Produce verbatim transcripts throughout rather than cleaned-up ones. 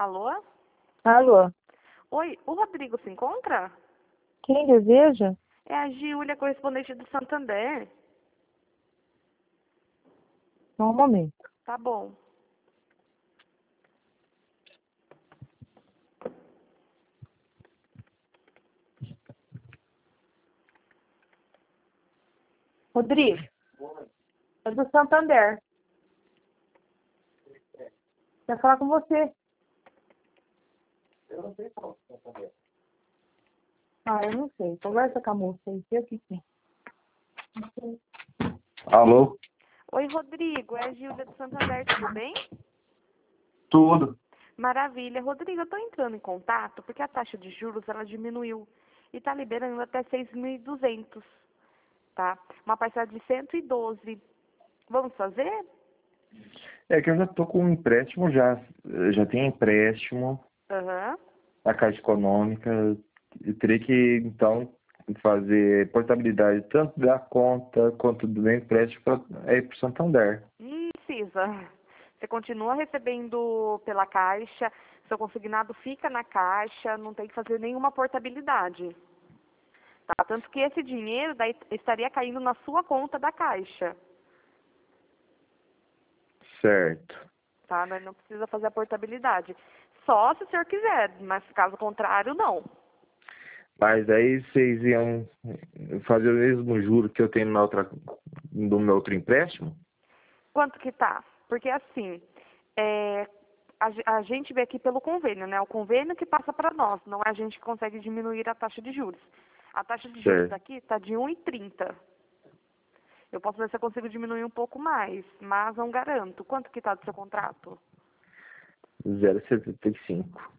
Alô? Alô? Oi, o Rodrigo se encontra? Quem deseja? É a Giulia, correspondente do Santander. Só um momento. Tá bom. Rodrigo, é do Santander. Quer falar com você? Eu não sei qual é o Santander. Ah, eu não sei. Conversa com a moça aí, sei o que tem. Alô? Oi, Rodrigo, é a Giulia do Santander, tudo bem? Tudo. Maravilha. Rodrigo, eu tô entrando em contato porque a taxa de juros, ela diminuiu e tá liberando até seis mil e duzentos, tá? Uma parcela de cento e doze. Vamos fazer? É que eu já tô com um empréstimo já. Eu já tenho empréstimo Aham. na Caixa Econômica. Eu teria que, então, fazer portabilidade tanto da conta quanto do meu empréstimo para ir para o Santander. Não precisa. Você continua recebendo pela Caixa, seu consignado fica na Caixa, não tem que fazer nenhuma portabilidade. Tá? Tanto que esse dinheiro daí estaria caindo na sua conta da Caixa. Certo. Tá? Mas não precisa fazer a portabilidade. Só se o senhor quiser, mas caso contrário, não. Mas aí vocês iam fazer o mesmo juro que eu tenho na outra, no meu outro empréstimo? Quanto que tá? Porque assim, é, a, ge- a gente vê aqui pelo convênio, né? O convênio que passa para nós, não é a gente que consegue diminuir a taxa de juros. A taxa de juros Certo. aqui está de um e trinta. Eu posso ver se eu consigo diminuir um pouco mais, mas não garanto. Quanto que está do seu contrato? zero vírgula setenta e cinco.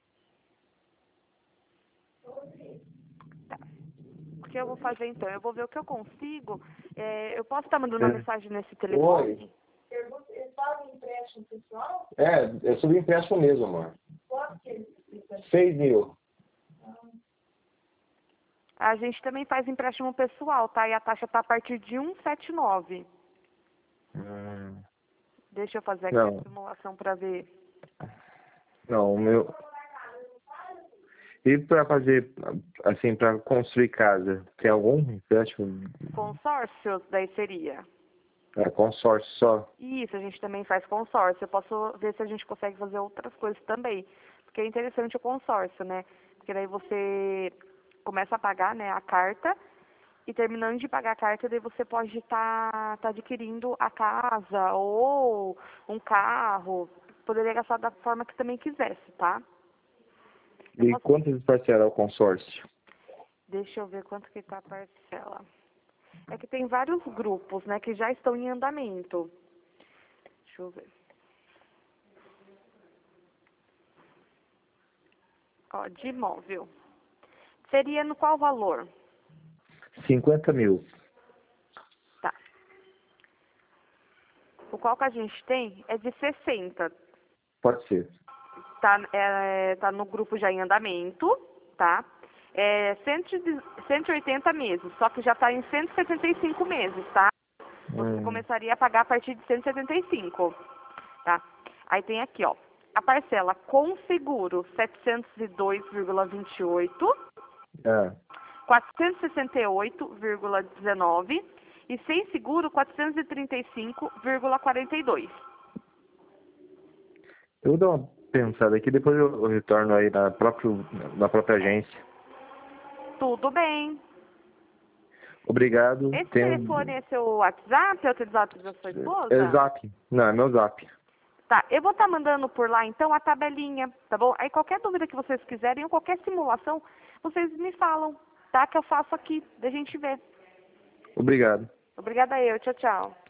Tá. O que eu vou fazer então? Eu vou ver o que eu consigo. É, eu posso estar mandando uma mensagem nesse telefone? Oi. É, é sobre empréstimo mesmo, amor. Seis mil. A gente também faz empréstimo pessoal, tá? E a taxa está a partir de um vírgula setenta e nove. Hum, Deixa eu fazer aqui não, a simulação para ver. não, o meu. E para fazer, assim, para construir casa, tem algum empréstimo? Consórcio, daí seria. É, consórcio só? Isso, a gente também faz consórcio. Eu posso ver se a gente consegue fazer outras coisas também. Porque é interessante o consórcio, né? Porque daí você começa a pagar, né, a carta e terminando de pagar a carta, daí você pode estar tá, adquirindo a casa ou um carro. Poderia gastar da forma que também quisesse, tá? Eu E posso... quantas parcelas é o consórcio? Deixa eu ver quanto que tá a parcela. É que tem vários grupos, né, que já estão em andamento. Deixa eu ver. Ó, de imóvel. Seria no qual valor? Cinquenta mil. Tá. O qual que a gente tem é de sessenta. Pode ser. Tá, é, tá no grupo já em andamento, tá? É cento e oitenta meses, só que já está em cento e setenta e cinco meses, tá? Você Hum, começaria a pagar a partir de cento e setenta e cinco, tá? Aí tem aqui, ó, a parcela com seguro setecentos e dois vírgula vinte e oito, é. quatrocentos e sessenta e oito vírgula dezenove e sem seguro quatrocentos e trinta e cinco vírgula quarenta e dois. Eu vou dar uma pensada aqui, depois eu eu retorno aí na, próprio, na própria agência. Tudo bem. Obrigado. Esse telefone Tenho. é seu WhatsApp? É o WhatsApp da sua É esposa? zap. Não, é meu zap. Tá, eu vou estar mandando por lá então a tabelinha, tá bom? Aí qualquer dúvida que vocês quiserem ou qualquer simulação, vocês me falam, tá? Que eu faço aqui, da gente ver. Obrigado. Obrigada eu, tchau, tchau.